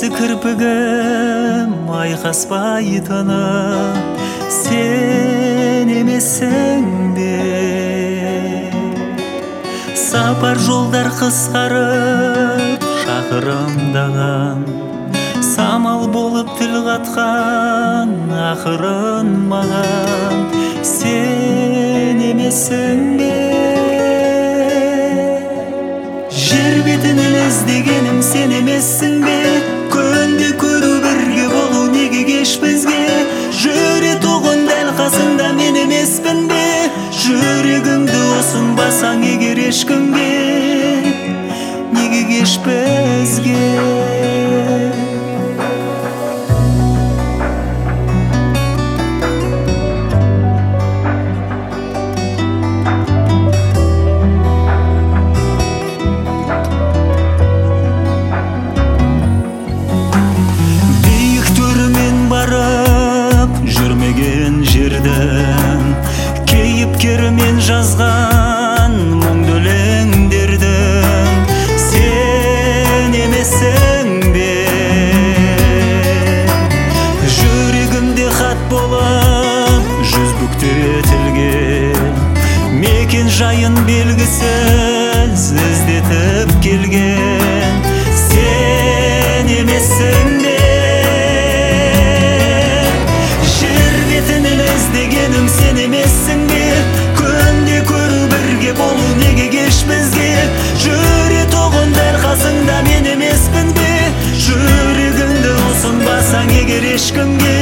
Осы кірпігім айқаспай тынып, сен емессің бе? Сапар жолдар қысқарып шақырымдаған, самал болып тіл қатқан ақырын маған, сен емессің бе? Жер бетінен іздегенім сен емессің бе? Күнде көру бірге болу неге кеш бізге? Жүретұғын дәл қасыңда мен емеспін бе? Жүрегіңді ұсынбасаң егер ешкімге, неге кеш бізге? Жерден кейіпкермен жазған мұңды өлеңдердің сен емессің бе? Жүрегімде хат болып жүз бүктетілген, мекен жайын белгісіз іздетіп келген, сен емессің бе? Іздегенім сен емессің бе? Күнде көру бірге болу неге кеш бізге? Жүретұғын дәл қасыңда мен емеспін бе? Жүрегіңді ұсынбасаң егер ешкімге,